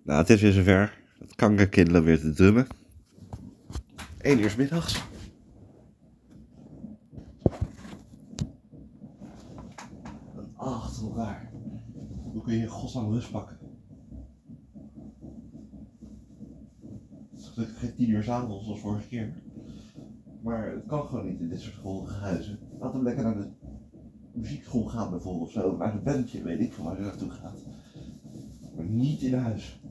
Nou, het is weer zover. Het kankerkinderen weer te drummen. 1 uur 's middags. Achter elkaar. Hoe kun je in godsnaam rust pakken? Het is gelukkig geen 10 uur 's avonds zoals vorige keer. Maar het kan gewoon niet in dit soort gehollige huizen. Laten we lekker naar de muziekschool gaan bijvoorbeeld of zo. Naar een bandje, weet ik van waar je naartoe gaat. Maar niet in huis.